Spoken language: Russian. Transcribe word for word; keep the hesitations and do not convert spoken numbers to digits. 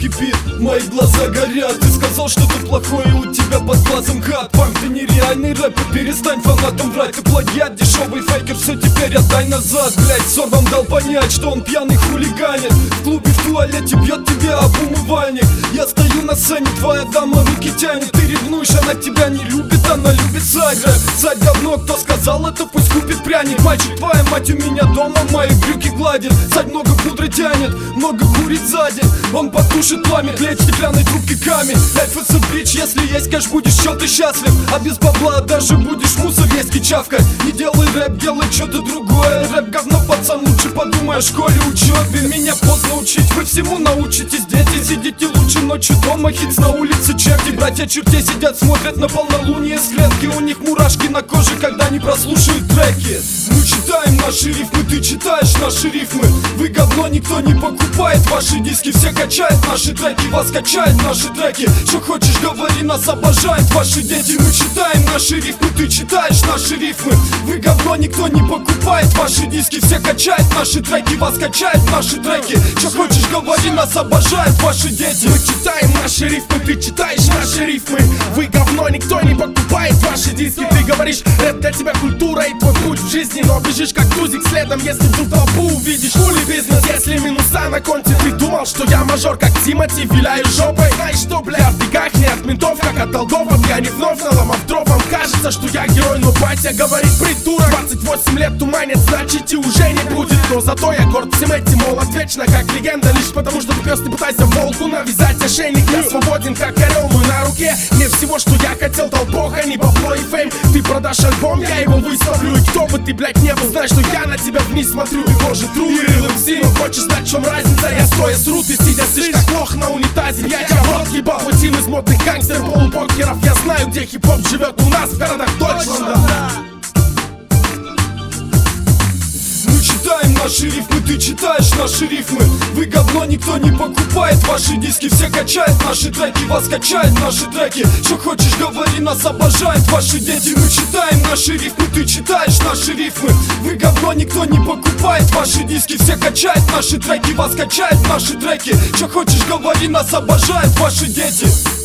кипит, мои глаза горят. Ты сказал что-то плохое, у тебя под глазом хат. Панк, ты нереальный рэпер, перестань фанатам врать. Ты плагиат, дешевый фейкер, все теперь отдай назад. Блять, Сор вам дал понять, что он пьяный хулиганит. В клубе, в туалете бьет тебя об умывальник. Я стою на сцене, твоя дама руки тянет. Ты ревнуешь, она тебя не любит, она любит сать рэп. Сать говно, кто сказал это, пусть купит пряник. Мальчик, твоя мать у меня дома, мои брюки гладит. Сать много пудры тянет, много курит сзади. Он потушит пламя, тлеет стеклянной трубки камень. Life is a bitch, если есть кэш, будешь чё ты счастлив. А без бабла даже будешь мусор есть и чавкать. Не делай рэп, делай что-то другое. Рэп говно, пацан, лучше подумай о школе, учебе. Меня поздно учить, вы всему научитесь. Дети, сидите лучше ночью дома, хитс на улице черти. Братья чертей сидят, смотрят на полнолуние с клетки. У них мурашки на коже, когда не прослушают треки. Мы читаем наши рифмы, ты читаешь наши рифмы. Вы говно, никто не покупает ваши диски. Все качают наши треки, вас качают наши треки. Что хочешь говори, нас обожают ваши дети. Мы читаем наши рифмы, ты читаешь наши рифмы. Вы говно, никто не покупает ваши диски. Все качают наши треки, вас качают наши треки. Что хочешь говори, нас обожают ваши дети. Мы читаем наши рифмы, ты читаешь наши рифмы. Вы говно, никто не покупает ваши диски. Ты говоришь, рэп для тебя культура и твой путь в жизни. Но бежишь как тузик следом, если вдруг толпу увидишь. Хули бизнес, если минуса на конте. Ты думал, что я мажор, как Тимати, виляю жопой. Знаешь что, бля, в бегах не от ментов, как от долгов. Я не вновь наломав дров, вам кажется, что я герой. Но батя говорит, придурок, двадцать восемь лет туманит, значит и уже не будет. Но зато я горд всем этим, молод вечно как легенда. Лишь потому, что ты пес, ты пытайся волку навязать ошейник. Я свободен, как орел, мой на руке. Не всего, что я хотел, дал бог, а не бабло и фейм. Ты продашь альбом, я его выставлю. И кто бы ты, блядь, не был, знай, что я на тебя вниз смотрю. Ты тоже тру и рылым сильно. Хочешь знать, в чем разница? Я стоя сру, ты сидя сышь, как лох на унитазе. Я тебя в рот ебал, хотим из модных гангстеров, полупокеров. Я знаю, где хип-хоп живет у нас в городах, точно, да. Читаем наши рифмы, ты читаешь наши рифмы. Вы говно, никто не покупает ваши диски. Все качают наши треки, вас качают наши треки. Что хочешь говори, нас обожают ваши дети. Мы читаем наши рифмы, ты читаешь наши рифмы. Вы говно, никто не покупает ваши диски. Все качают наши треки, вас качают наши треки. Что хочешь говори, нас обожают ваши дети.